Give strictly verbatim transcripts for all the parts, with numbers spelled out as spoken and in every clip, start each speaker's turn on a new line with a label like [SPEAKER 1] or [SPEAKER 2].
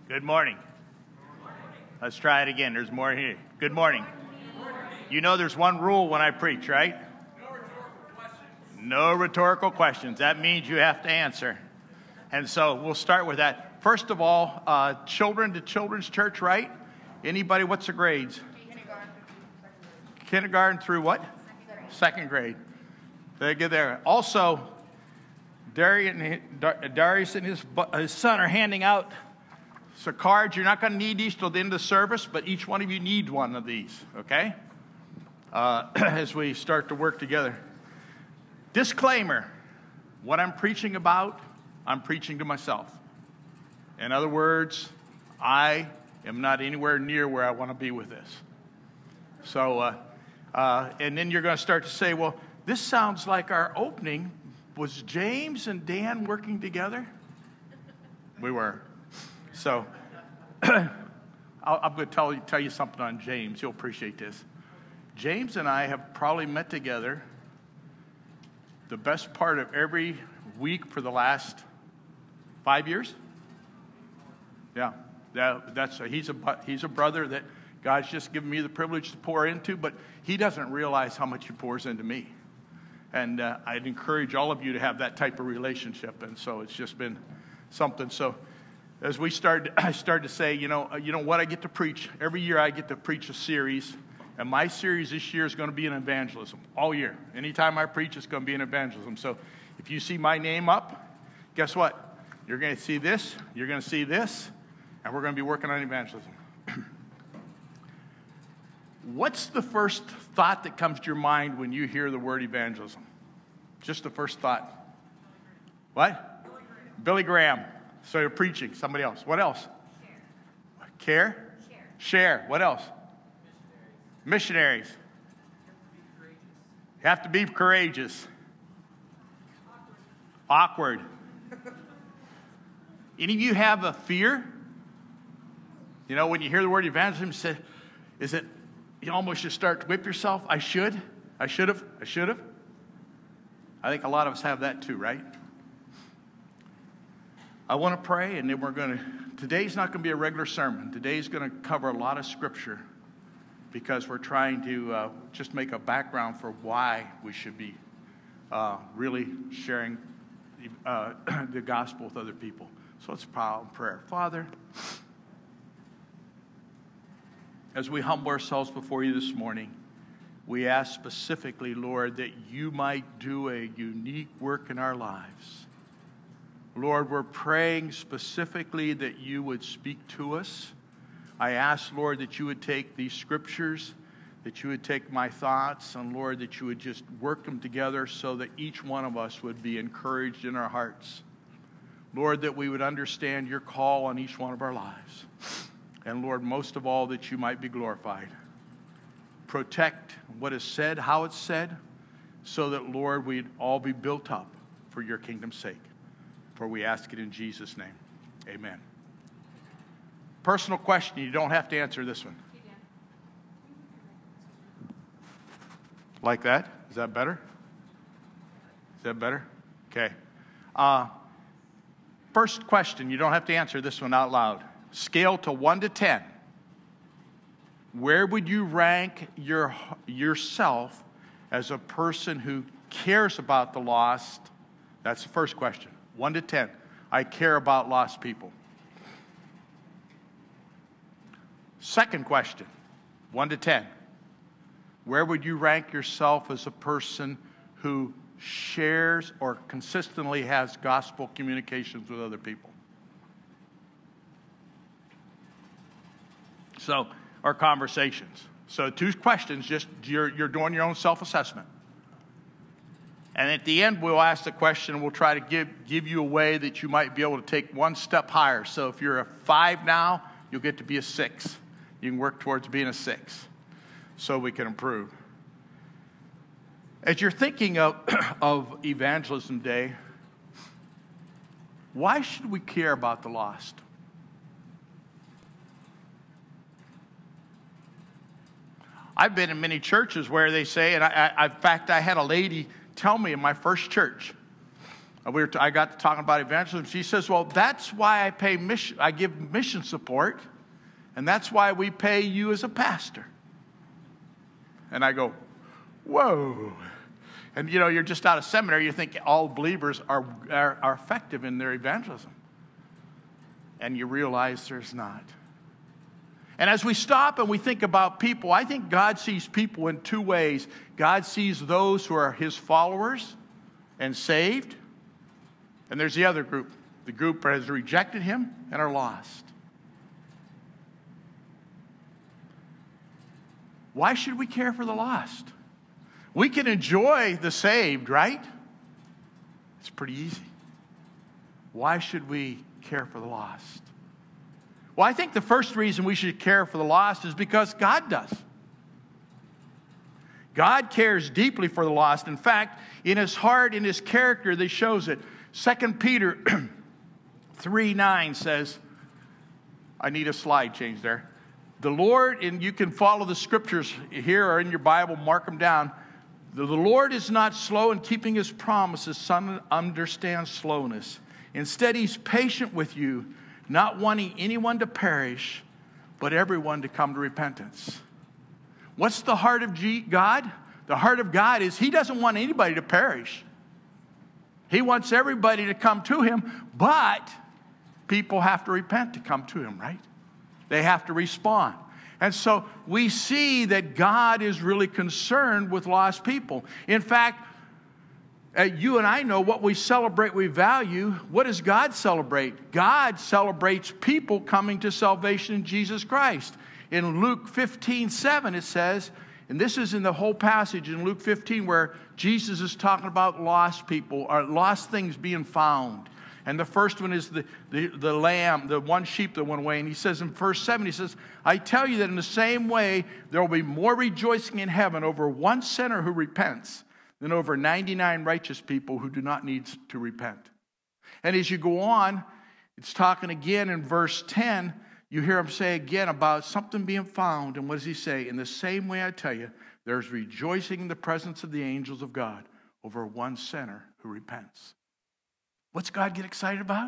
[SPEAKER 1] Good morning. Let's try it again. There's more here. Good morning. You know there's one rule when I preach, right?
[SPEAKER 2] No rhetorical questions.
[SPEAKER 1] No rhetorical questions. That means you have to answer. And so we'll start with that. First of all, uh, children to children's church, right? Anybody, what's the grades?
[SPEAKER 3] Kindergarten.
[SPEAKER 1] Kindergarten through what?
[SPEAKER 3] Second grade.
[SPEAKER 1] Second grade. They get there. Also, Darius Darius and his, his son are handing out some cards. You're not going to need these till the end of the service, but each one of you need one of these, okay? Uh, as we start to work together. Disclaimer, what I'm preaching about, I'm preaching to myself. In other words, I am not anywhere near where I want to be with this. So, uh, uh, and then you're going to start to say, well, this sounds like our opening. Was James and Dan working together? We were. So, I'm going to tell you, tell you something on James. You'll appreciate this. James and I have probably met together the best part of every week for the last five years. Yeah, that, that's a, he's a he's a brother that God's just given me the privilege to pour into, but he doesn't realize how much he pours into me. And uh, I'd encourage all of you to have that type of relationship. And so it's just been something. So as we started, I started to say, you know, you know what I get to preach every year. I get to preach a series. And my series this year is going to be an evangelism all year. Anytime I preach, it's going to be an evangelism. So if you see my name up, guess what? You're going to see this, you're going to see this, and we're going to be working on evangelism. What's the first thought that comes to your mind when you hear the word evangelism? Just the first thought. What?
[SPEAKER 3] Billy Graham.
[SPEAKER 1] Billy Graham. So you're preaching. Somebody else. What else?
[SPEAKER 3] Share.
[SPEAKER 1] Care?
[SPEAKER 3] Share.
[SPEAKER 1] Share. What else? Missionaries. You have to be courageous. Awkward. Any of you have a fear? You know, when you hear the word evangelism, say, is it, you almost just start to whip yourself? I should. I should have. I should have. I think a lot of us have that too, right? I want to pray, and then we're going to, today's not going to be a regular sermon. Today's going to cover a lot of scripture, because we're trying to uh, just make a background for why we should be uh, really sharing the, uh, the gospel with other people. So let's pray in prayer. Father, as we humble ourselves before you this morning, we ask specifically, Lord, that you might do a unique work in our lives. Lord, we're praying specifically that you would speak to us. I ask, Lord, that you would take these scriptures, that you would take my thoughts, and, Lord, that you would just work them together so that each one of us would be encouraged in our hearts. Lord, that we would understand your call on each one of our lives. And, Lord, most of all, that you might be glorified. Protect what is said, how it's said, so that, Lord, we'd all be built up for your kingdom's sake. For we ask it in Jesus' name. Amen. Personal question. You don't have to answer this one. Like that? Is that better? Is that better? Okay. Uh, first question. You don't have to answer this one out loud. Scale to one to ten. Where would you rank your yourself as a person who cares about the lost? That's the first question. one to ten. I care about lost people. Second question, one to ten. Where would you rank yourself as a person who shares or consistently has gospel communications with other people? So, our conversations. So, two questions, just you're, you're doing your own self-assessment. And at the end, we'll ask the question, and we'll try to give, give you a way that you might be able to take one step higher. So, if you're a five now, you'll get to be a six. You can work towards being a six so we can improve. As you're thinking of, of Evangelism Day, why should we care about the lost? I've been in many churches where they say, and I, I, in fact, I had a lady tell me in my first church, we were t- I got to talking about evangelism. She says, well, that's why I pay mission, I give mission support, and that's why we pay you as a pastor. And I go, whoa. And, you know, you're just out of seminary. You think all believers are, are, are effective in their evangelism. And you realize there's not. And as we stop and we think about people, I think God sees people in two ways. God sees those who are his followers and saved. And there's the other group, the group that has rejected him and are lost. Why should we care for the lost? We can enjoy the saved, right? It's pretty easy. Why should we care for the lost? Well, I think the first reason we should care for the lost is because God does. God cares deeply for the lost. In fact, in his heart, in his character, that shows it. Second Peter three nine says, I need a slide change there. The Lord, and you can follow the scriptures here or in your Bible, mark them down. The, the Lord is not slow in keeping his promises. Some understand slowness. Instead, he's patient with you, not wanting anyone to perish, but everyone to come to repentance. What's the heart of God? The heart of God is he doesn't want anybody to perish. He wants everybody to come to him, but people have to repent to come to him, right? They have to respond. And so we see that God is really concerned with lost people. In fact, uh, you and I know what we celebrate, we value. What does God celebrate? God celebrates people coming to salvation in Jesus Christ. In Luke fifteen seven, it says, and this is in the whole passage in Luke fifteen where Jesus is talking about lost people, or lost things being found. And the first one is the, the, the lamb, the one sheep that went away. And he says in verse seven, he says, I tell you that in the same way, there will be more rejoicing in heaven over one sinner who repents than over ninety-nine righteous people who do not need to repent. And as you go on, it's talking again in verse ten, you hear him say again about something being found. And what does he say? In the same way, I tell you, there's rejoicing in the presence of the angels of God over one sinner who repents. What's God get excited about?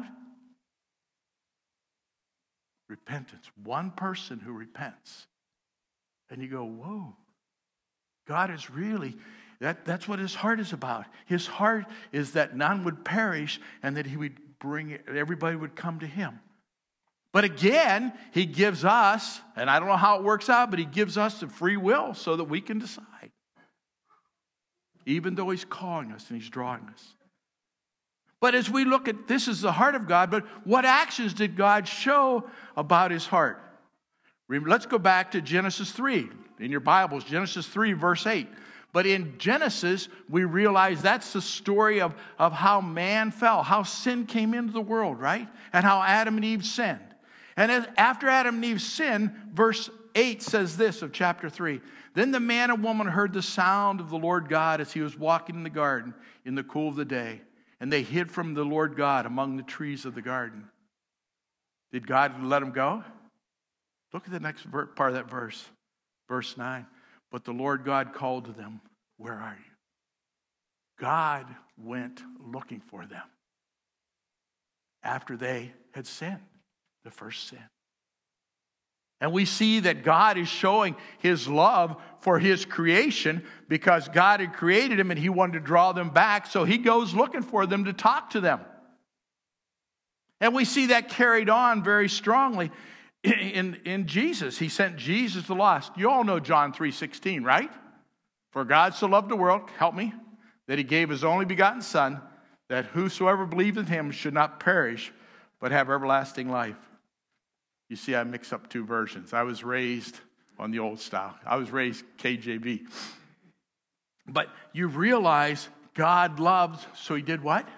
[SPEAKER 1] Repentance. One person who repents. And you go, whoa. God is really, that, that's what his heart is about. His heart is that none would perish and that he would bring, everybody would come to him. But again, he gives us, and I don't know how it works out, but he gives us the free will so that we can decide. Even though he's calling us and he's drawing us. But as we look at, this is the heart of God, but what actions did God show about his heart? Let's go back to Genesis three. In your Bibles, Genesis three, verse eight. But in Genesis, we realize that's the story of, of how man fell, how sin came into the world, right? And how Adam and Eve sinned. And as, after Adam and Eve sinned, verse eight says this of chapter three. Then the man and woman heard the sound of the Lord God as he was walking in the garden in the cool of the day. And they hid from the Lord God among the trees of the garden. Did God let them go? Look at the next part of that verse. Verse nine. But the Lord God called to them, where are you? God went looking for them after they had sinned, the first sin. And we see that God is showing his love for his creation because God had created him and he wanted to draw them back. So he goes looking for them to talk to them. And we see that carried on very strongly in, in Jesus. He sent Jesus to the lost. You all know John three sixteen, right? For God so loved the world, help me, that he gave his only begotten Son, that whosoever believed in him should not perish, but have everlasting life. You see, I mix up two versions. I was raised on the old style. I was raised K J V. But you realize God loves, so he did what?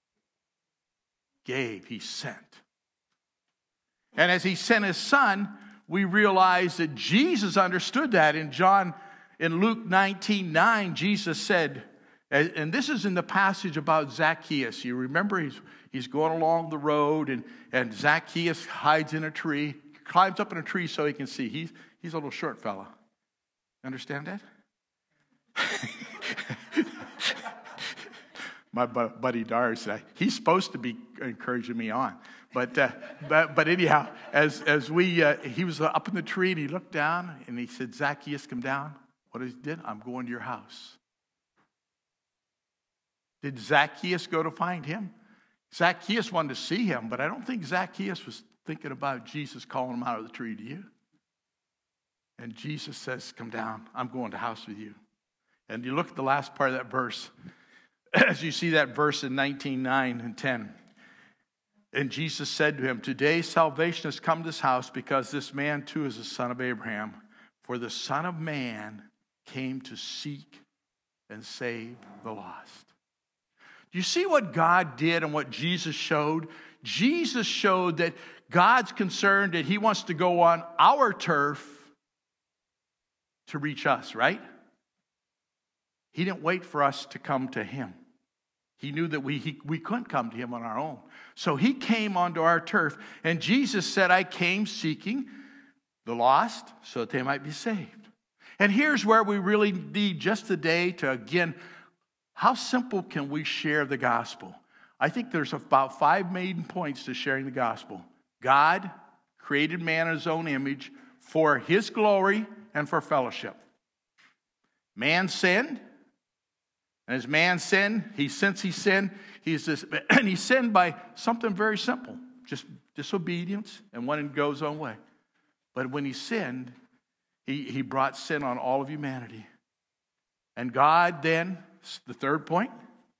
[SPEAKER 1] Gave, he sent. And as he sent his son, we realize that Jesus understood that. In John, in Luke nineteen nine, Jesus said, and this is in the passage about Zacchaeus. You remember he's he's going along the road, and, and Zacchaeus hides in a tree, climbs up in a tree so he can see. He's, he's a little short fella. Understand that? my buddy Darius, he's supposed to be encouraging me on. But uh, but but anyhow, as as we, uh, he was up in the tree and he looked down and he said, Zacchaeus, come down. What he did? I'm going to your house. Did Zacchaeus go to find him? Zacchaeus wanted to see him, but I don't think Zacchaeus was thinking about Jesus calling him out of the tree, do you? And Jesus says, come down. I'm going to house with you. And you look at the last part of that verse. As you see that verse in nineteen, nine and ten. And Jesus said to him, today salvation has come to this house because this man too is a son of Abraham. For the Son of Man came to seek and save the lost. Do you see what God did and what Jesus showed? Jesus showed that God's concerned that he wants to go on our turf to reach us, right? He didn't wait for us to come to him. He knew that we, he, we couldn't come to him on our own. So he came onto our turf. And Jesus said, I came seeking the lost so that they might be saved. And here's where we really need just today to, again, how simple can we share the gospel? I think there's about five main points to sharing the gospel. God created man in his own image for his glory and for fellowship. Man sinned. And as man sinned, he since he sinned, he's just, and he sinned by something very simple, just disobedience, and went and goes his own way. But when he sinned, he, he brought sin on all of humanity. And God then, the third point,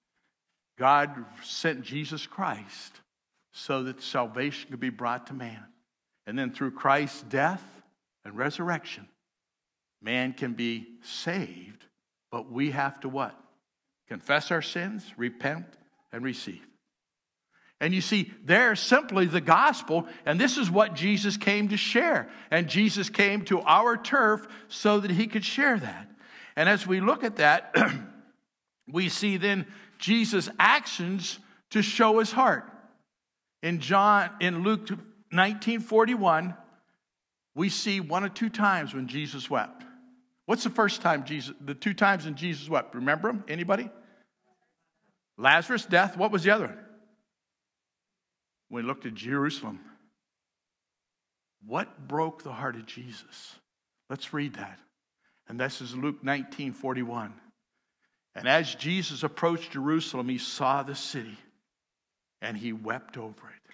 [SPEAKER 1] God sent Jesus Christ so that salvation could be brought to man. And then through Christ's death and resurrection, man can be saved, but we have to what? Confess our sins, repent, and receive. And you see, there's simply the gospel, and this is what Jesus came to share. And Jesus came to our turf so that he could share that. And as we look at that, we see then Jesus' actions to show his heart. In John, in Luke nineteen forty-one, we see one or two times when Jesus wept. What's the first time Jesus, the two times when Jesus wept? Remember them? Anybody? Lazarus' death. What was the other one? When he looked at Jerusalem. What broke the heart of Jesus? Let's read that. And this is Luke nineteen forty-one. And as Jesus approached Jerusalem, he saw the city, and he wept over it.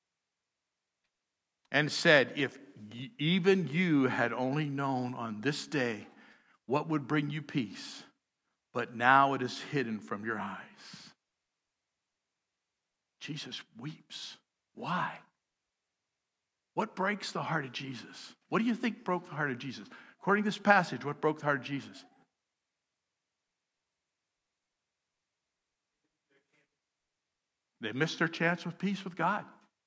[SPEAKER 1] And said, if even you had only known on this day what would bring you peace, but now it is hidden from your eyes. Jesus weeps. Why? What breaks the heart of Jesus? What do you think broke the heart of Jesus? According to this passage, what broke the heart of Jesus? They missed their chance with peace with God.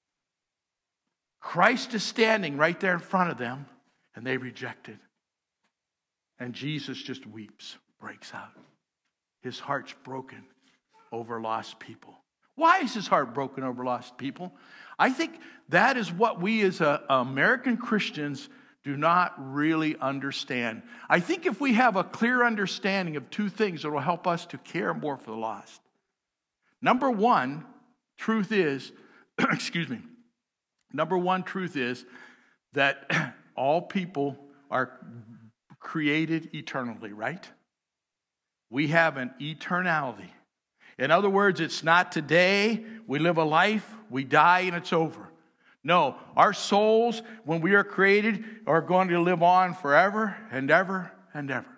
[SPEAKER 1] Christ is standing right there in front of them, and they reject it. And Jesus just weeps, breaks out. His heart's broken over lost people. Why is his heart broken over lost people? I think that is what we as uh, American Christians do not really understand. I think if we have a clear understanding of two things, it will help us to care more for the lost. Number one, truth is, excuse me, number one truth is that all people are created eternally, right? We have an eternality. In other words, it's not today, we live a life, we die, and it's over. No, our souls, when we are created, are going to live on forever and ever and ever.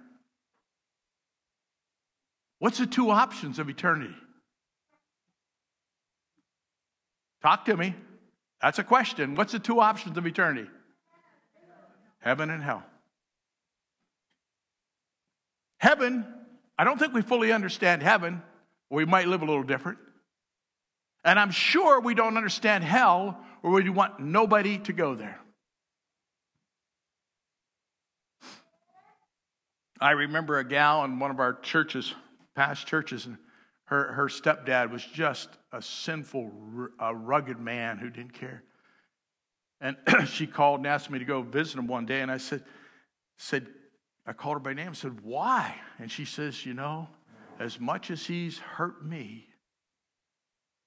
[SPEAKER 1] What's the two options of eternity? Talk to me. That's a question. What's the two options of eternity? Heaven and hell. Heaven, I don't think we fully understand heaven. We might live a little different. And I'm sure we don't understand hell, or we want nobody to go there. I remember a gal in one of our churches, past churches, and her, her stepdad was just a sinful, a rugged man who didn't care. And she called and asked me to go visit him one day, and I said, said, I called her by name and said, why? And she says, you know, as much as he's hurt me,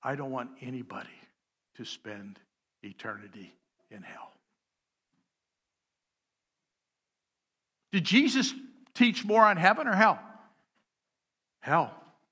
[SPEAKER 1] I don't want anybody to spend eternity in hell. Did Jesus teach more on heaven or hell? Hell.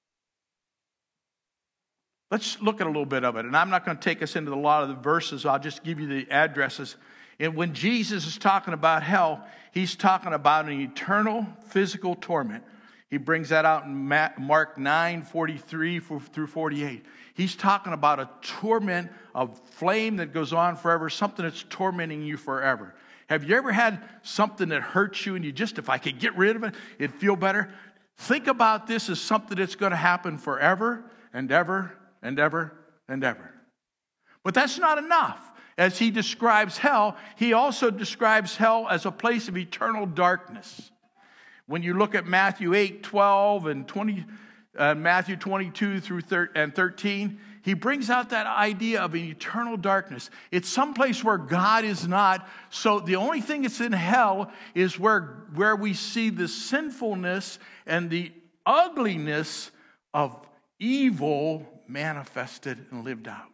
[SPEAKER 1] Let's look at a little bit of it. And I'm not going to take us into a lot of the verses. I'll just give you the addresses. And when Jesus is talking about hell, he's talking about an eternal physical torment. He brings that out in Mark nine, forty-three through forty-eight. He's talking about a torment of flame that goes on forever, something that's tormenting you forever. Have you ever had something that hurts you and you just, if I could get rid of it, it'd feel better? Think about this as something that's going to happen forever and ever and ever and ever. But that's not enough. As he describes hell, he also describes hell as a place of eternal darkness. When you look at Matthew eight, twelve, and twenty, uh, Matthew twenty-two through thirteen, he brings out that idea of an eternal darkness. It's someplace where God is not. So the only thing that's in hell is where, where we see the sinfulness and the ugliness of evil manifested and lived out.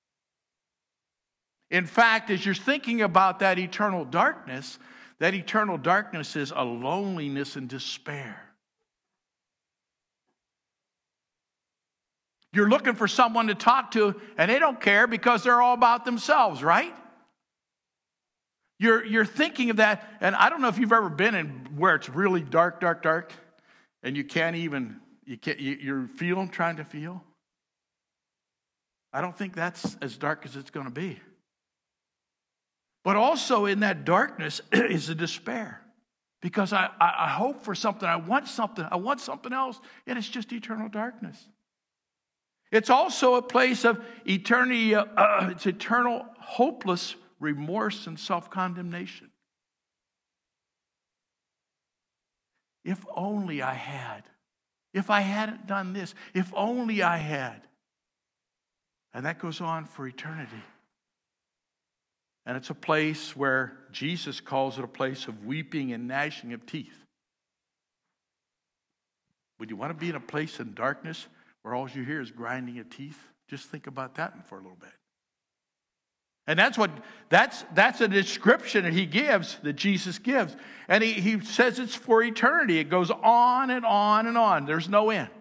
[SPEAKER 1] In fact, as you're thinking about that eternal darkness, that eternal darkness is a loneliness and despair. You're looking for someone to talk to, and they don't care because they're all about themselves, right? You're, you're thinking of that, and I don't know if you've ever been in where it's really dark, dark, dark, and you can't even, you can't, you, you're feeling, trying to feel. I don't think that's as dark as it's going to be. But also in that darkness is a despair. Because I, I, I hope for something, I want something, I want something else, and it's just eternal darkness. It's also a place of eternity, uh, uh, it's eternal hopeless remorse and self-condemnation. If only I had. If I hadn't done this. If only I had. And that goes on for eternity. And it's a place where Jesus calls it a place of weeping and gnashing of teeth. Would you want to be in a place in darkness where all you hear is grinding of teeth? Just think about that for a little bit. And that's what that's that's a description that he gives, that Jesus gives. And he, he says it's for eternity. It goes on and on and on. There's no end.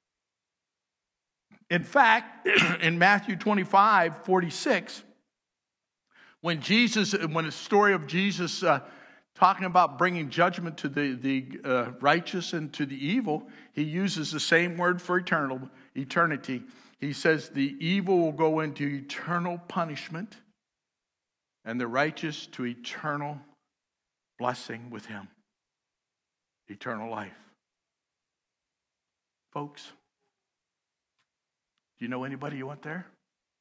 [SPEAKER 1] In fact, in Matthew twenty-five, forty-six, when Jesus, when the story of Jesus uh, talking about bringing judgment to the, the uh, righteous and to the evil, he uses the same word for eternal, eternity. He says the evil will go into eternal punishment and the righteous to eternal blessing with him. Eternal life. Folks, do you know anybody you want there?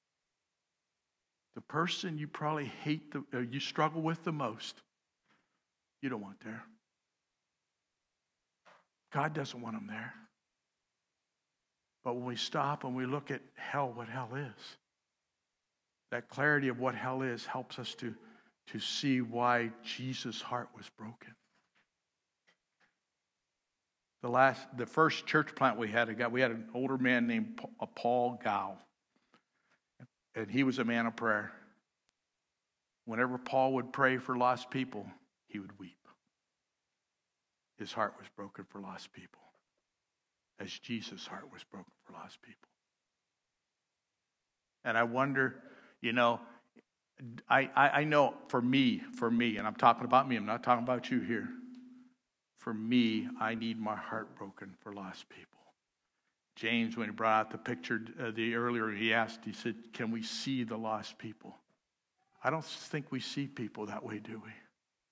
[SPEAKER 1] The person you probably hate, the, or you struggle with the most, you don't want there. God doesn't want them there. But when we stop and we look at hell, what hell is, that clarity of what hell is helps us to, to see why Jesus' heart was broken. The last, the first church plant we had, a guy, we had an older man named Paul Gow. And he was a man of prayer. Whenever Paul would pray for lost people, he would weep. His heart was broken for lost people, as Jesus' heart was broken for lost people. And I wonder, you know, I, I, I know for me, for me, and I'm talking about me, I'm not talking about you here. For me, I need my heart broken for lost people. James, when he brought out the picture uh, the earlier, he asked, he said, can we see the lost people? I don't think we see people that way, do we?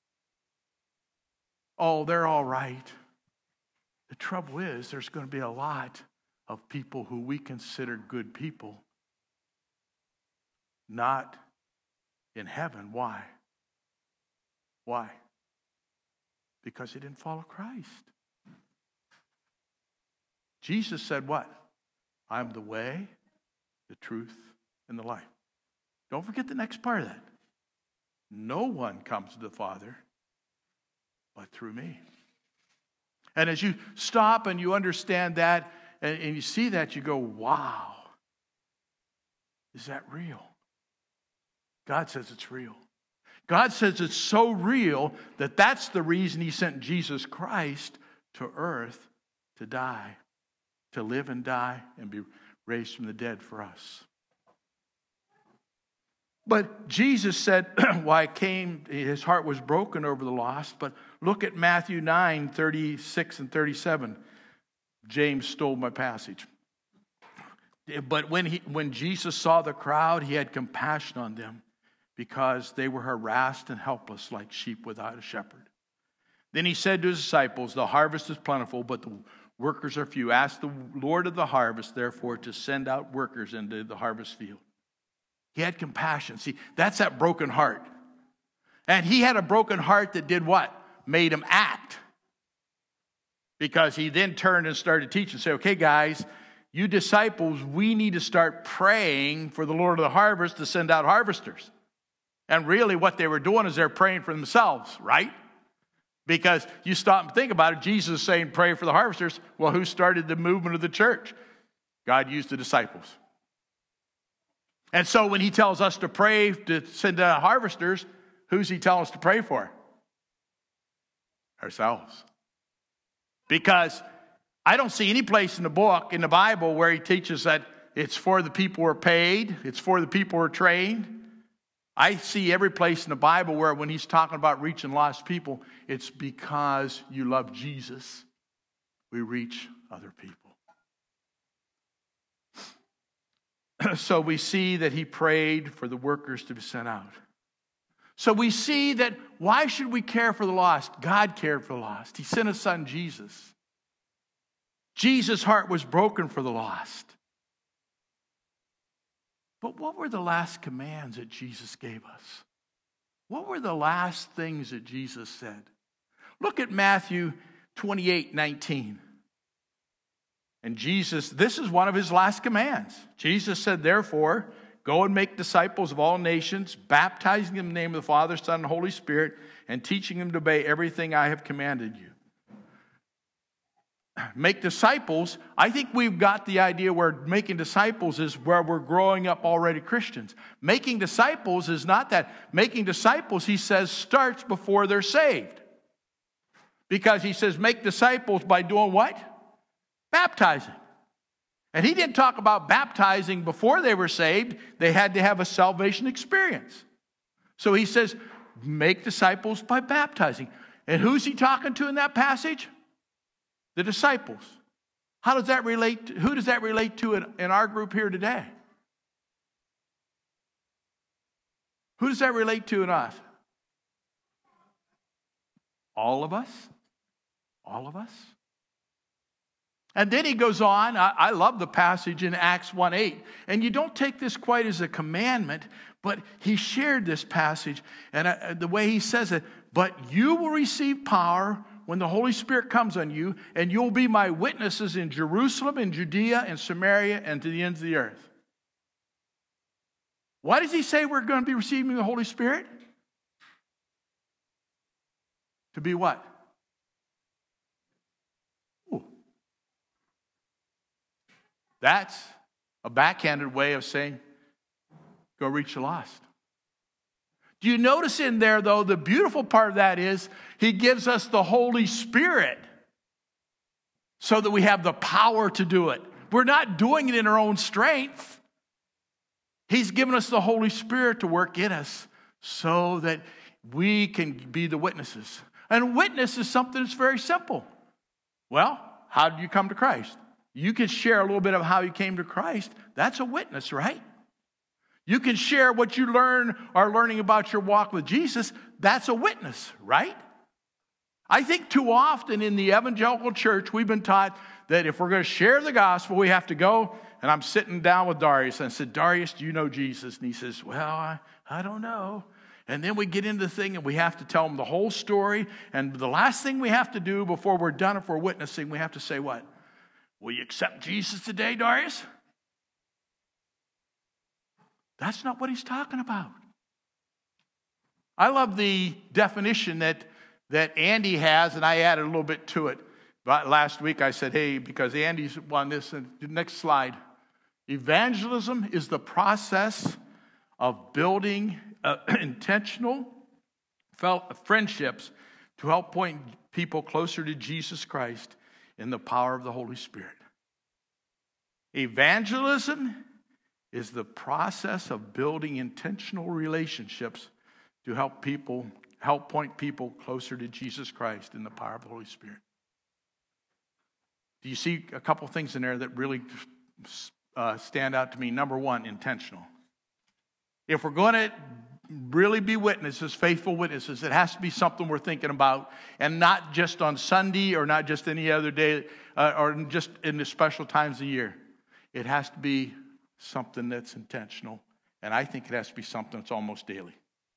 [SPEAKER 1] Oh, they're all right. The trouble is, there's going to be a lot of people who we consider good people not in heaven. Why? Why? Because they didn't follow Christ. Jesus said what? I'm the way, the truth, and the life. Don't forget the next part of that. No one comes to the Father but through me. And as you stop and you understand that and, and you see that, you go, wow. Is that real? God says it's real. God says it's so real that that's the reason he sent Jesus Christ to earth to die, to live and die and be raised from the dead for us. But Jesus said, why I came, his heart was broken over the lost. But look at Matthew nine, thirty-six and thirty-seven. James stole my passage. But when he, when Jesus saw the crowd, he had compassion on them, because they were harassed and helpless like sheep without a shepherd. Then he said to his disciples, the harvest is plentiful, but the workers are few. Ask the Lord of the harvest, therefore, to send out workers into the harvest field. He had compassion. See, that's that broken heart. And he had a broken heart that did what? Made him act. Because he then turned and started teaching and said, okay, guys, you disciples, we need to start praying for the Lord of the harvest to send out harvesters. And really what they were doing is they're praying for themselves, right? Because you stop and think about it, Jesus is saying pray for the harvesters. Well, who started the movement of the church? God used the disciples. And so when he tells us to pray to send out harvesters, who's he telling us to pray for? Ourselves. Because I don't see any place in the book, in the Bible, where he teaches that it's for the people who are paid, it's for the people who are trained. I see every place in the Bible where when he's talking about reaching lost people, it's because you love Jesus, we reach other people. So we see that he prayed for the workers to be sent out. So we see that why should we care for the lost? God cared for the lost. He sent his son Jesus. Jesus' heart was broken for the lost. But what were the last commands that Jesus gave us? What were the last things that Jesus said? Look at Matthew twenty-eight nineteen. And Jesus, this is one of his last commands. Jesus said, therefore, go and make disciples of all nations, baptizing them in the name of the Father, Son, and Holy Spirit, and teaching them to obey everything I have commanded you. Make disciples, I think we've got the idea where making disciples is where we're growing up already Christians. Making disciples is not that. Making disciples, he says, starts before they're saved. Because he says make disciples by doing what? Baptizing. And he didn't talk about baptizing before they were saved. They had to have a salvation experience. So he says make disciples by baptizing. And who's he talking to in that passage? The disciples. How does that relate to, who does that relate to in, in our group here today? Who does that relate to in us? All of us? All of us? And then he goes on, I, I love the passage in Acts one eight. And you don't take this quite as a commandment, but he shared this passage. And uh, the way he says it, but you will receive power when the Holy Spirit comes on you, and you'll be my witnesses in Jerusalem, in Judea, and Samaria, and to the ends of the earth. Why does he say we're going to be receiving the Holy Spirit? To be what? Ooh. That's a backhanded way of saying, go reach the lost. Do you notice in there, though, the beautiful part of that is he gives us the Holy Spirit so that we have the power to do it. We're not doing it in our own strength. He's given us the Holy Spirit to work in us so that we can be the witnesses. And witness is something that's very simple. Well, how did you come to Christ? You can share a little bit of how you came to Christ. That's a witness, right? You can share what you learn are learning about your walk with Jesus. That's a witness, right? I think too often in the evangelical church, we've been taught that if we're going to share the gospel, we have to go. And I'm sitting down with Darius, and I said, Darius, do you know Jesus? And he says, well, I, I don't know. And then we get into the thing, and we have to tell him the whole story. And the last thing we have to do before we're done, if we're witnessing, we have to say what? Will you accept Jesus today, Darius? That's not what he's talking about. I love the definition that, that Andy has, and I added a little bit to it. But last week I said, hey, because Andy's on this, and the next slide. Evangelism is the process of building uh, intentional fel- friendships to help point people closer to Jesus Christ in the power of the Holy Spirit. Evangelism is the process of building intentional relationships to help people, help point people closer to Jesus Christ in the power of the Holy Spirit. Do you see a couple things in there that really uh, stand out to me? Number one, intentional. If we're going to really be witnesses, faithful witnesses, it has to be something we're thinking about, and not just on Sunday or not just any other day uh, or just in the special times of year. It has to be something that's intentional, and I think it has to be something that's almost daily.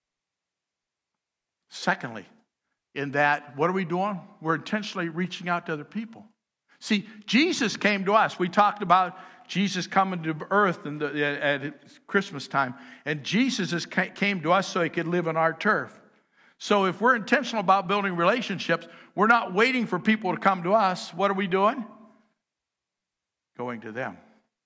[SPEAKER 1] Secondly, in that, what are we doing? We're intentionally reaching out to other people. See, Jesus came to us. We talked about Jesus coming to earth in the, at Christmas time, and Jesus has came to us so he could live on our turf. So if we're intentional about building relationships, we're not waiting for people to come to us. What are we doing? Going to them.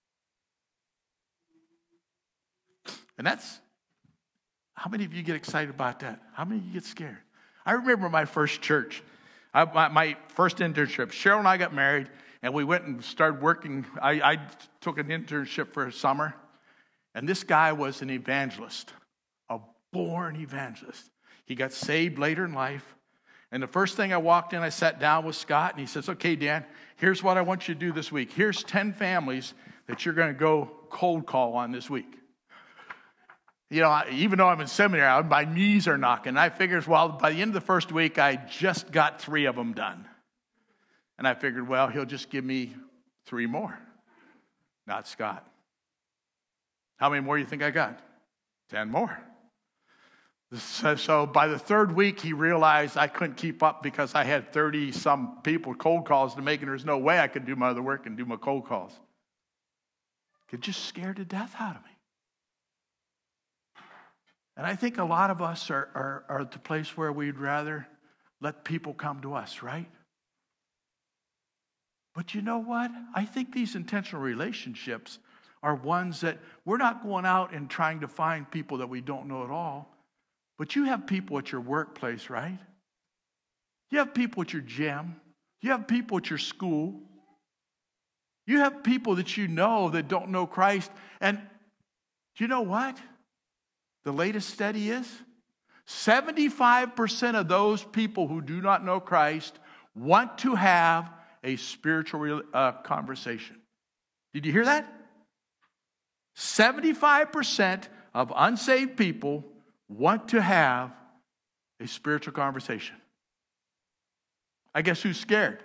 [SPEAKER 1] And that's, how many of you get excited about that? How many of you get scared? I remember my first church, I, my, my first internship. Cheryl and I got married, and we went and started working. I, I took an internship for a summer, and this guy was an evangelist, a born evangelist. He got saved later in life, and the first thing I walked in, I sat down with Scott, and he says, okay, Dan, here's what I want you to do this week. Here's ten families that you're going to go cold call on this week. You know, even though I'm in seminary, my knees are knocking. I figured, well, by the end of the first week, I just got three of them done. And I figured, well, he'll just give me three more. Not Scott. How many more do you think I got? Ten more. So, so by the third week, he realized I couldn't keep up because I had thirty-some people cold calls to make, and there's no way I could do my other work and do my cold calls. It just scared the death out of me. And I think a lot of us are, are, are at the place where we'd rather let people come to us, right? But you know what? I think these intentional relationships are ones that we're not going out and trying to find people that we don't know at all. But you have people at your workplace, right? You have people at your gym. You have people at your school. You have people that you know that don't know Christ. And do you know what? The latest study is seventy-five percent of those people who do not know Christ want to have a spiritual uh, conversation. Did you hear that? seventy-five percent of unsaved people want to have a spiritual conversation. I guess who's scared?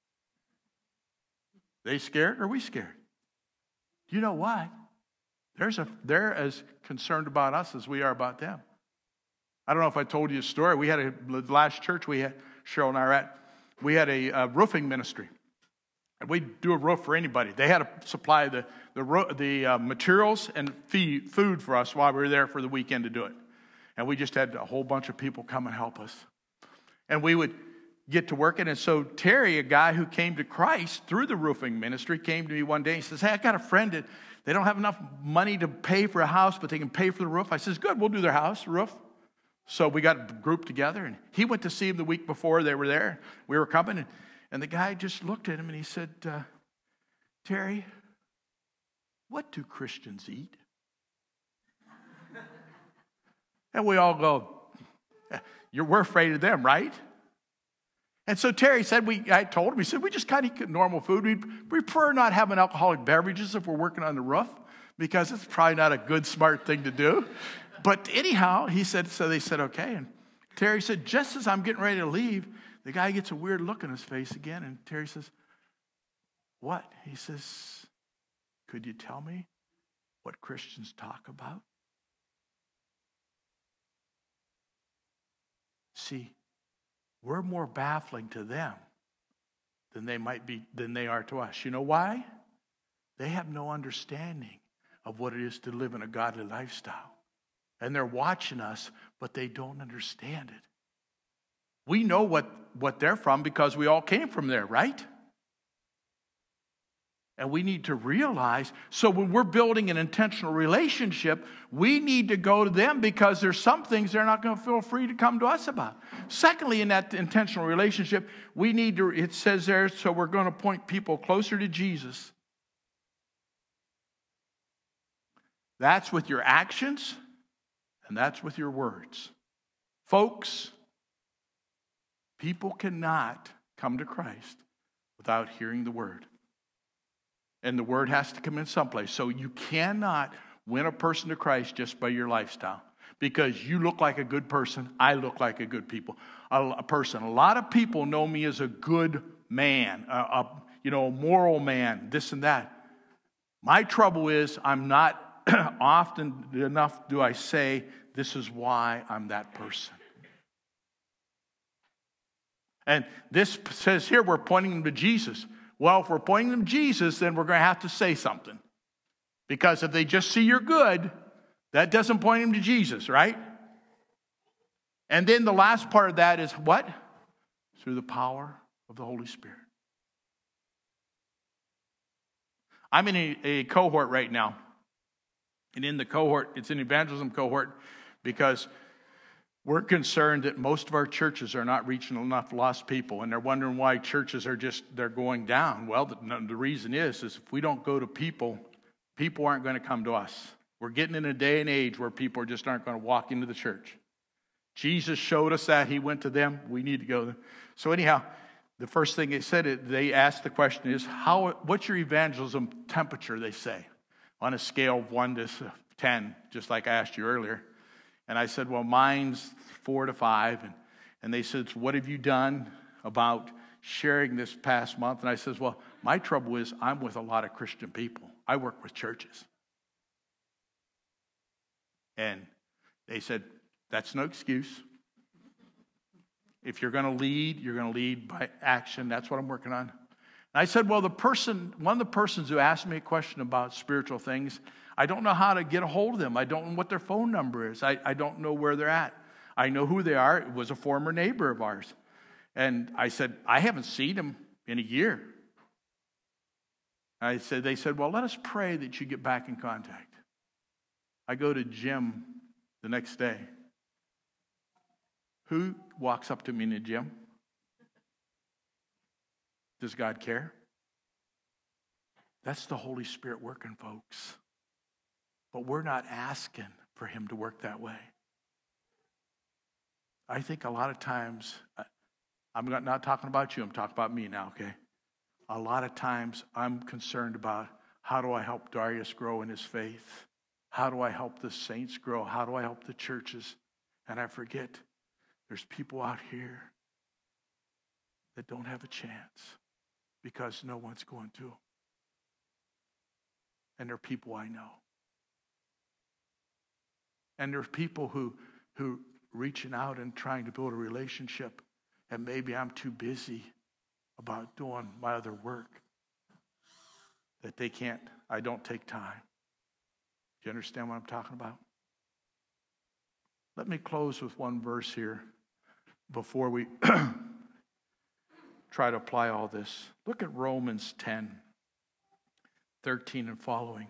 [SPEAKER 1] They scared or are we scared? Do you know what? There's a, they're as concerned about us as we are about them. I don't know if I told you a story. We had a, the last church we had, Cheryl and I were at, we had a, a roofing ministry. And we'd do a roof for anybody. They had to supply the, the, the uh, materials and feed, food for us while we were there for the weekend to do it. And we just had a whole bunch of people come and help us. And we would get to working. And so Terry, a guy who came to Christ through the roofing ministry, came to me one day and says, hey, I got a friend that they don't have enough money to pay for a house, but they can pay for the roof. I says, good, we'll do their house, roof. So we got a group together, and he went to see him the week before they were there. We were coming, and, and the guy just looked at him, and he said, uh, Terry, what do Christians eat? And we all go, You're, we're afraid of them, right? And so Terry said, we, I told him, he said, we just kind of eat normal food. We prefer not having alcoholic beverages if we're working on the roof because it's probably not a good, smart thing to do. But anyhow, he said, so they said, okay. And Terry said, just as I'm getting ready to leave, the guy gets a weird look on his face again. And Terry says, what? He says, could you tell me what Christians talk about? See, we're more baffling to them than they might be, than they are to us. You know why? They have no understanding of what it is to live in a godly lifestyle. And they're watching us, but they don't understand it. We know what, what they're from because we all came from there, right? And we need to realize, so when we're building an intentional relationship, we need to go to them because there's some things they're not going to feel free to come to us about. Secondly, in that intentional relationship, we need to, it says there, so we're going to point people closer to Jesus. That's with your actions, and that's with your words. Folks, people cannot come to Christ without hearing the word. And the word has to come in someplace. So you cannot win a person to Christ just by your lifestyle. Because you look like a good person, I look like a good people, a, a person. A lot of people know me as a good man, a, a you know, a moral man, this and that. My trouble is I'm not often enough do I say, this is why I'm that person. And this says here we're pointing them to Jesus. Well, if we're pointing them to Jesus, then we're going to have to say something. Because if they just see you're good, that doesn't point them to Jesus, right? And then the last part of that is what? Through the power of the Holy Spirit. I'm in a, a cohort right now. And in the cohort, it's an evangelism cohort because we're concerned that most of our churches are not reaching enough lost people, and they're wondering why churches are just, they're going down. Well, the, the reason is, is if we don't go to people, people aren't going to come to us. We're getting in a day and age where people just aren't going to walk into the church. Jesus showed us that. He went to them. We need to go there. So anyhow, the first thing they said, they asked the question is, how? What's your evangelism temperature, they say, on a scale of one to ten, just like I asked you earlier. And I said, well, mine's four to five. And, and they said, what have you done about sharing this past month? And I said, well, my trouble is I'm with a lot of Christian people. I work with churches. And they said, that's no excuse. If you're going to lead, you're going to lead by action. That's what I'm working on. And I said, well, the person, one of the persons who asked me a question about spiritual things, I don't know how to get a hold of them. I don't know what their phone number is. I, I don't know where they're at. I know who they are. It was a former neighbor of ours. And I said, I haven't seen him in a year. I said, they said, well, let us pray that you get back in contact. I go to Jim the next day. Who walks up to me in the gym? Does God care? That's the Holy Spirit working, folks. But we're not asking for him to work that way. I think a lot of times, I'm not talking about you, I'm talking about me now, okay? A lot of times I'm concerned about how do I help Darius grow in his faith? How do I help the saints grow? How do I help the churches? And I forget, there's people out here that don't have a chance because no one's going to. And there are people I know. And there's people who who reaching out and trying to build a relationship, and maybe I'm too busy about doing my other work that they can't, I don't take time. Do you understand what I'm talking about? Let me close with one verse here before we try to apply all this. Look at Romans ten, thirteen and following.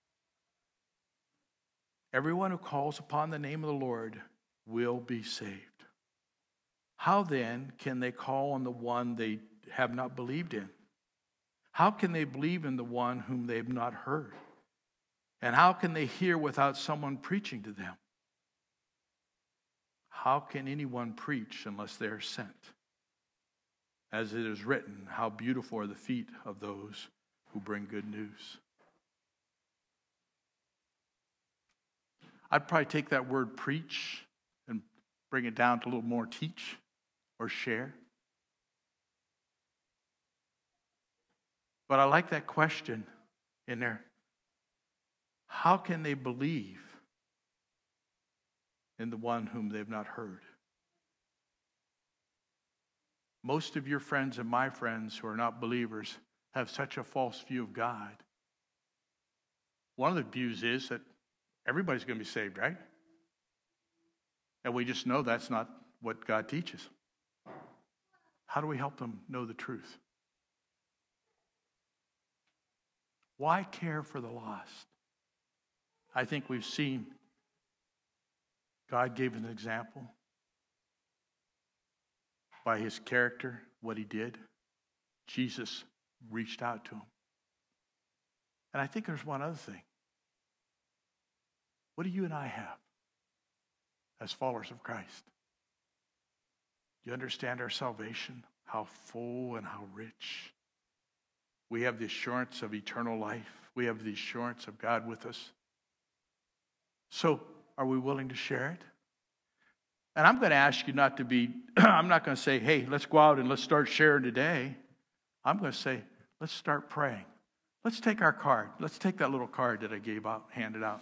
[SPEAKER 1] Everyone who calls upon the name of the Lord will be saved. How then can they call on the one they have not believed in? How can they believe in the one whom they have not heard? And how can they hear without someone preaching to them? How can anyone preach unless they are sent? As it is written, how beautiful are the feet of those who bring good news. I'd probably take that word preach and bring it down to a little more teach or share. But I like that question in there. How can they believe in the one whom they've not heard? Most of your friends and my friends who are not believers have such a false view of God. One of the views is that everybody's going to be saved, right? And we just know that's not what God teaches. How do we help them know the truth? Why care for the lost? I think we've seen God gave an example by his character, what he did. Jesus reached out to him. And I think there's one other thing. What do you and I have as followers of Christ? Do you understand our salvation? How full and how rich. We have the assurance of eternal life. We have the assurance of God with us. So, are we willing to share it? And I'm going to ask you not to be, I'm not going to say, hey, let's go out and let's start sharing today. I'm going to say, let's start praying. Let's take our card. Let's take that little card that I gave out, handed out.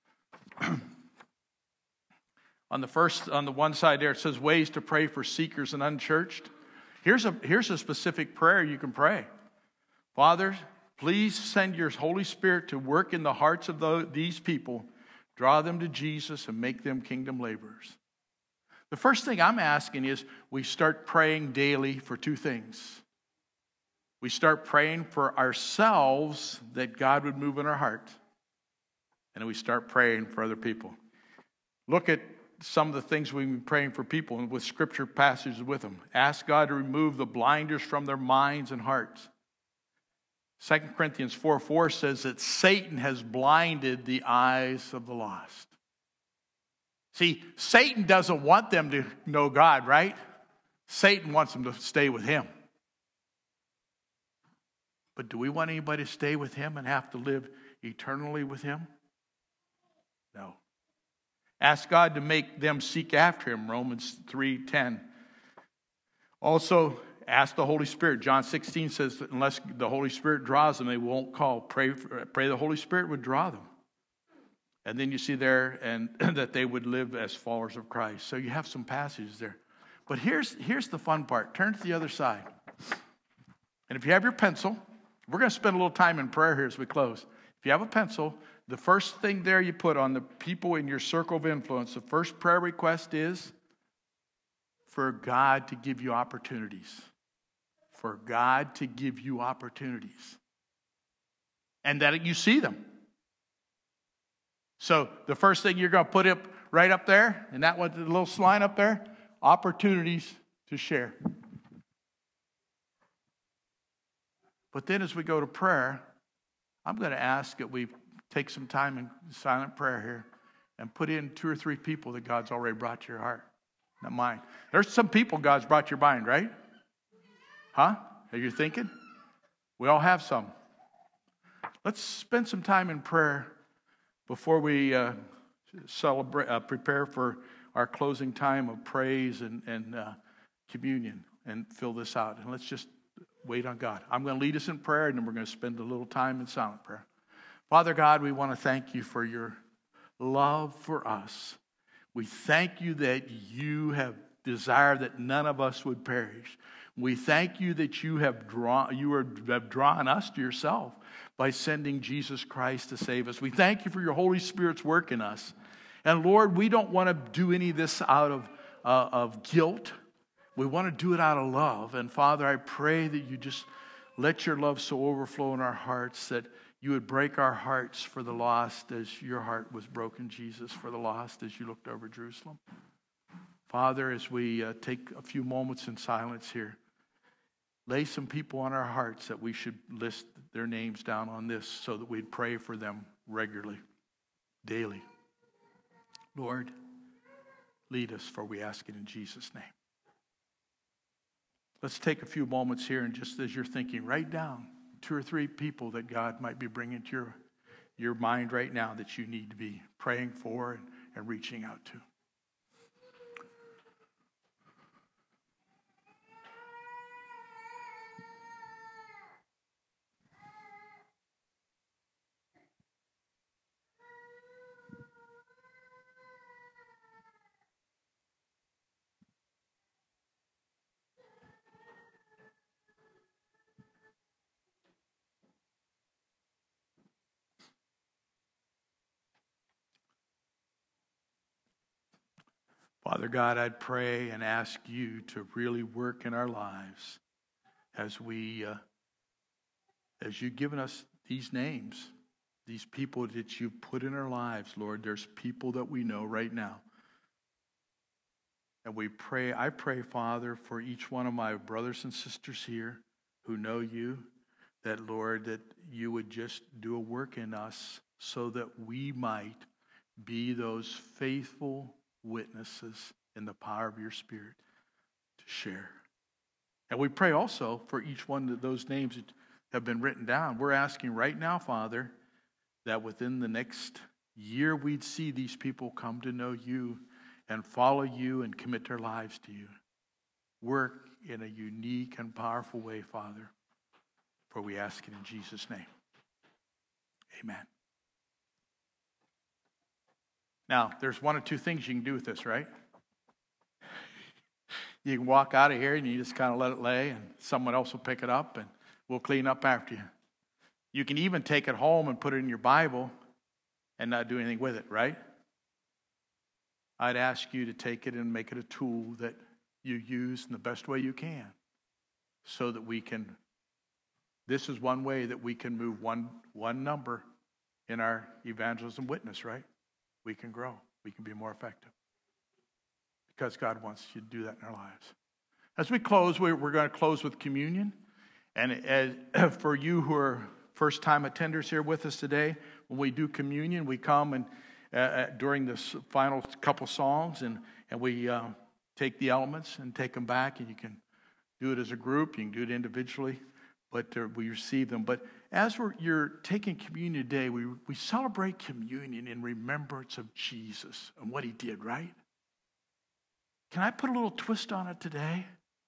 [SPEAKER 1] On the first, on the one side there, it says ways to pray for seekers and unchurched. Here's a, here's a specific prayer you can pray. Father, please send your Holy Spirit to work in the hearts of the, these people, draw them to Jesus, and make them kingdom laborers. The first thing I'm asking is we start praying daily for two things. We start praying for ourselves that God would move in our heart. And we start praying for other people. Look at some of the things we've been praying for people and with scripture passages with them. Ask God to remove the blinders from their minds and hearts. Second Corinthians four four says that Satan has blinded the eyes of the lost. See, Satan doesn't want them to know God, right? Satan wants them to stay with him. But do we want anybody to stay with him and have to live eternally with him? No. Ask God to make them seek after him, Romans three ten. Also, ask the Holy Spirit. John sixteen says that unless the Holy Spirit draws them, they won't call. Pray, pray the Holy Spirit would draw them. And then you see there and that they would live as followers of Christ. So you have some passages there. But here's, here's the fun part. Turn to the other side. And if you have your pencil, we're going to spend a little time in prayer here as we close. If you have a pencil, the first thing there you put on the people in your circle of influence, the first prayer request is for God to give you opportunities. For God to give you opportunities. And that you see them. So the first thing you're going to put up right up there, and that one, the little line up there, opportunities to share. But then as we go to prayer, I'm going to ask that we take some time in silent prayer here and put in two or three people that God's already brought to your heart, not mine. There's some people God's brought to your mind, right? Huh? Are you thinking? We all have some. Let's spend some time in prayer before we uh, celebrate, uh, prepare for our closing time of praise and, and uh, communion and fill this out. And let's just wait on God. I'm going to lead us in prayer, and then we're going to spend a little time in silent prayer. Father God, we want to thank you for your love for us. We thank you that you have desired that none of us would perish. We thank you that you have drawn, you are, have drawn us to yourself by sending Jesus Christ to save us. We thank you for your Holy Spirit's work in us. And Lord, we don't want to do any of this out of, uh, of guilt. We want to do it out of love. And Father, I pray that you just let your love so overflow in our hearts that you would break our hearts for the lost as your heart was broken, Jesus, for the lost as you looked over Jerusalem. Father, as we uh, take a few moments in silence here, lay some people on our hearts that we should list their names down on this so that we'd pray for them regularly, daily. Lord, lead us, for we ask it in Jesus' name. Let's take a few moments here, and just as you're thinking, write down two or three people that God might be bringing to your, your mind right now that you need to be praying for and, and reaching out to. Father God, I'd pray and ask you to really work in our lives as we, uh, as you've given us these names, these people that you've put in our lives, Lord, there's people that we know right now. And we pray, I pray, Father, for each one of my brothers and sisters here who know you, that, Lord, that you would just do a work in us so that we might be those faithful witnesses in the power of your Spirit to share. And we pray also for each one of those names that have been written down. We're asking right now, Father, that within the next year we'd see these people come to know you and follow you and commit their lives to you. Work in a unique and powerful way, Father, for we ask it in Jesus' name. Amen. Now, there's one or two things you can do with this, right? You can walk out of here and you just kind of let it lay, and someone else will pick it up and we'll clean up after you. You can even take it home and put it in your Bible and not do anything with it, right? I'd ask you to take it and make it a tool that you use in the best way you can so that we can, this is one way that we can move one, one number in our evangelism witness, right? We can grow. We can be more effective. Because God wants you to do that in our lives. As we close, we're, we're going to close with communion. And as, for you who are first-time attenders here with us today, when we do communion, we come and uh, during the final couple songs, and, and we uh, take the elements and take them back, and you can do it as a group, you can do it individually, but uh, we receive them. But as we're, you're taking communion today, we, we celebrate communion in remembrance of Jesus and what he did, right? Can I put a little twist on it today?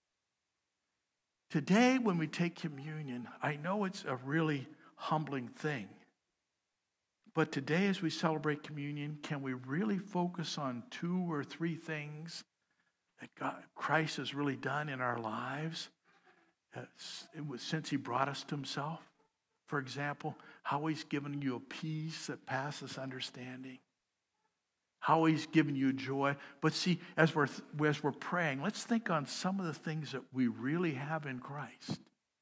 [SPEAKER 1] Today, when we take communion, I know it's a really humbling thing. But today, as we celebrate communion, can we really focus on two or three things that God, Christ has really done in our lives uh, it was, since he brought us to himself? For example, how he's given you a peace that passes understanding. How he's given you joy. But see, as we're, as we're praying, let's think on some of the things that we really have in Christ.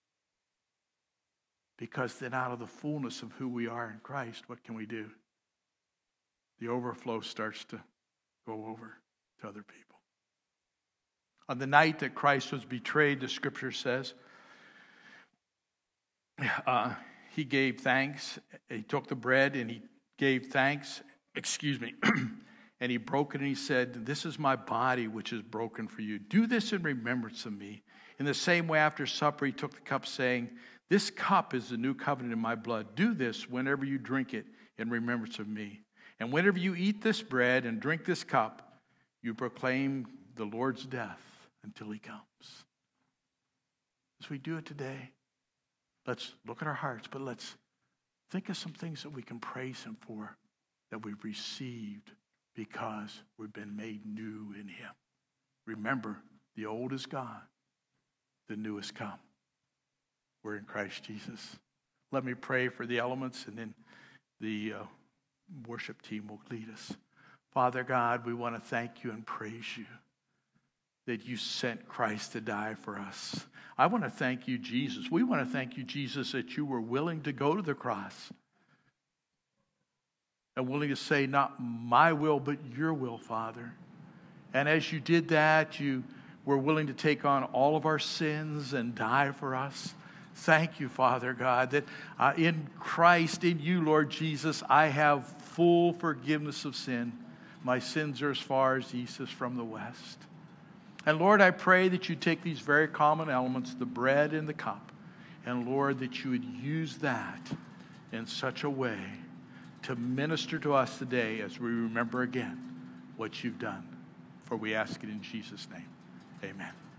[SPEAKER 1] Because then out of the fullness of who we are in Christ, what can we do? The overflow starts to go over to other people. On the night that Christ was betrayed, the scripture says, uh, he gave thanks. He took the bread and he gave thanks. Excuse me. And he broke it and he said, "This is my body which is broken for you. Do this in remembrance of me." In the same way, after supper, he took the cup, saying, "This cup is the new covenant in my blood. Do this whenever you drink it in remembrance of me. And whenever you eat this bread and drink this cup, you proclaim the Lord's death until he comes." As we do it today, let's look at our hearts, but let's think of some things that we can praise him for, that we've received because we've been made new in him. Remember, the old is gone, the new has come. We're in Christ Jesus. Let me pray for the elements, and then the uh, worship team will lead us. Father God, we want to thank you and praise you that you sent Christ to die for us. I want to thank you, Jesus. We want to thank you, Jesus, that you were willing to go to the cross and willing to say, not my will, but your will, Father. And as you did that, you were willing to take on all of our sins and die for us. Thank you, Father God, that uh, in Christ, in you, Lord Jesus, I have full forgiveness of sin. My sins are as far as the east is from the west. And Lord, I pray that you take these very common elements, the bread and the cup, and Lord, that you would use that in such a way to minister to us today as we remember again what you've done. For we ask it in Jesus' name. Amen.